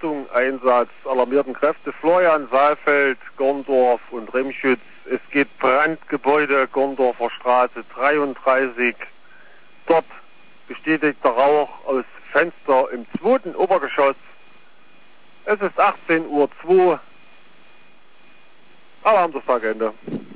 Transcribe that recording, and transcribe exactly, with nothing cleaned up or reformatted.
Achtung, Einsatz, alarmierten Kräfte, Florian, Saalfeld, Gondorf und Remschütz. Es geht Brandgebäude, Gondorfer Straße dreiunddreißig. Dort bestätigter Rauch aus Fenster im zweiten Obergeschoss. Es ist achtzehn Uhr zwei. Alarm das Tagende.